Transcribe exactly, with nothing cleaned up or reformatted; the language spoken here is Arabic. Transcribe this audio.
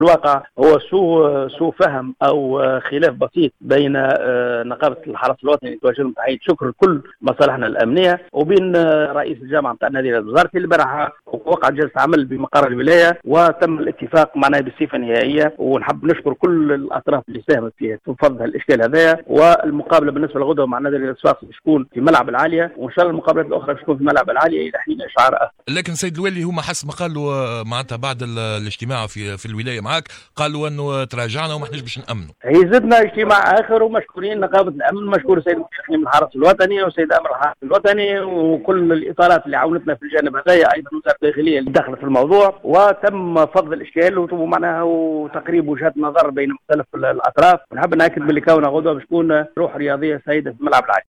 الواقع هو سوء سوء فهم او خلاف بسيط بين نقابه الحرس الوطني توجه لهم تحيه شكر كل مصالحنا الامنيه وبين رئيس الجامعه نتاع النادي الوزارتي. البارحه وقعت جلسه عمل بمقر الولايه وتم الاتفاق معناها بالصفه النهائيه، ونحب نشكر كل الاطراف اللي ساهمت في فض الاشكال هذايا. والمقابله بالنسبه للغدوه مع النادي الصفاقسي تكون في ملعب العاليه، وان شاء الله المقابلات الاخرى تكون في ملعب العاليه الى حين اشعار اخر. لكن سيد الوالي هما حسب ما قالوا معناتها بعد الاجتماع في في الولايه معك قالوا انه تراجعنا وما احناش باش نامنوا. هي زدنا اجتماع اخر ومشكورين نقابه الامن، مشكور السيد المستشار من الحرس الوطني والسيد امر الحرس الوطني وكل الاطارات اللي عاونتنا في الجانب هذايا، ايضا وزاره الداخليه اللي دخلت في الموضوع، وتم فض الاشكال ومعناها وتقريب وجهات نظر بين مختلف الاطراف. ونحب ناكد باللي كونها غدوه باش تكون روح رياضيه سيده في ملعب العالي.